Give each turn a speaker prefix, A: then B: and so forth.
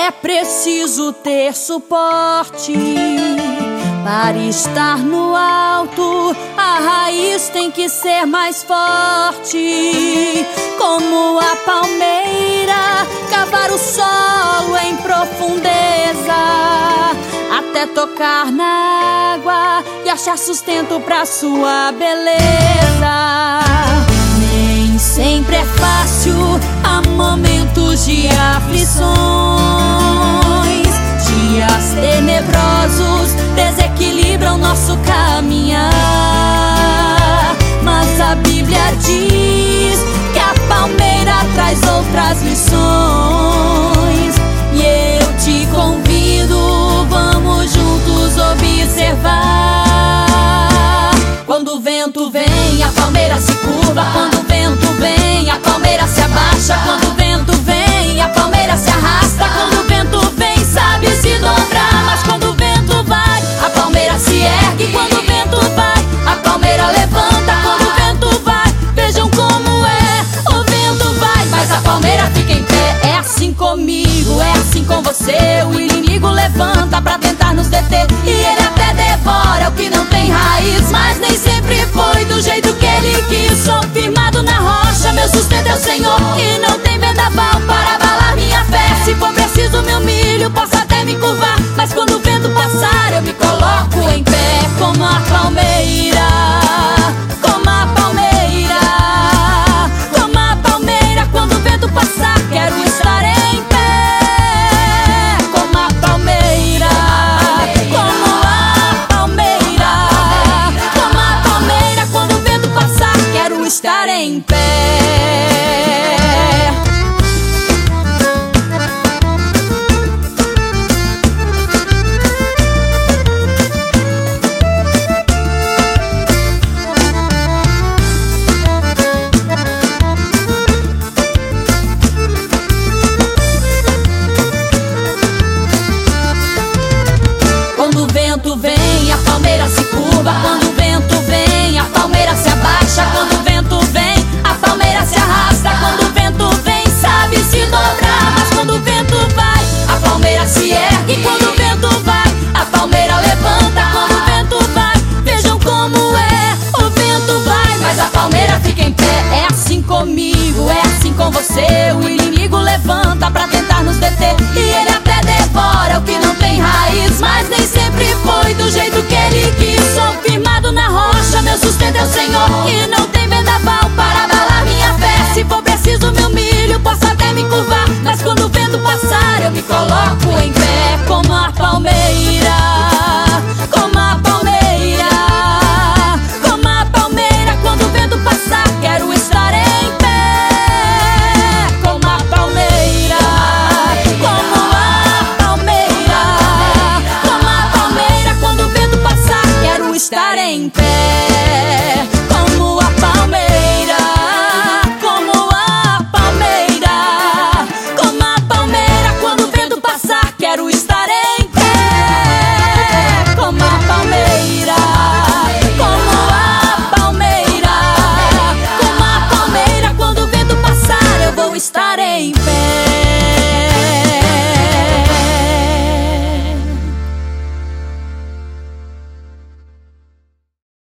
A: É preciso ter suporte para estar no alto. A raiz tem que ser mais forte, como a palmeira, cavar o solo em profundeza, até tocar na água e achar sustento pra sua beleza. Nem sempre é fácil, há momentos de aflições, dias tenebrosos desequilibram nosso caminhar. Mas a Bíblia diz que a palmeira traz outras lições, e eu te convido, vamos juntos observar. Quando o vento vem, a palmeira se curva. Quando o vento vem, a palmeira se abaixa. Quando o vento vem, a palmeira se arrasta. Quando o vento vem, sabe se dobrar. Mas quando o vento vai, a palmeira se ergue. Quando o vento vai, a palmeira levanta. Quando o vento vai, vejam como é. O vento vai, mas a palmeira fica em pé. É assim comigo, é assim com você. O inimigo levanta pra tentar nos deter, e ele até devora o que não tem raiz, mas nem sempre foi do jeito que ele quis. Sou firmado na rocha, meu sustento é o Senhor, e não tem vendaval para abalar minha fé. Se for preciso me humilho, posso até me curvar, mas quando o vento passar eu me coloco em pé, como a palmeira, como a palmeira, como a palmeira. Quando o vento passar quero estar em pé, como a palmeira, como a palmeira, como a palmeira. Quando o vento passar quero estar em pé. Quando o vento vem, a palmeira se curva. Quando o vento vem, a palmeira se abaixa. Quando o vento vem, a palmeira se arrasta. Quando o vento vem, sabe se dobrar. Mas quando o vento vai, a palmeira se ergue. Quando o vento vai, a palmeira levanta. Quando o vento vai, vejam como é. O vento vai, mas a palmeira fica em pé. É assim comigo, é assim com você. O inimigo levanta pra tentar nos deter, e ele até devora o que não tem raiz, mas nem sempre foi do jeito que ele quis. Sou firmado na rocha, meu sustento é o Senhor, e não tem vendaval para abalar minha fé. Se for preciso me humilho, posso até me curvar, mas quando o vento passar eu me coloco em pé, como a palmeira, como a palmeira, como a palmeira. Quando o vento passar quero estar em pé, como a palmeira, como a palmeira, como a palmeira. Quando o vento passar quero estar em pé, como a palmeira, como a palmeira, como a palmeira. Quando o vento passar quero estar em pé, como a palmeira, como a palmeira, como a palmeira. Quando o vento passar eu vou estar em pé.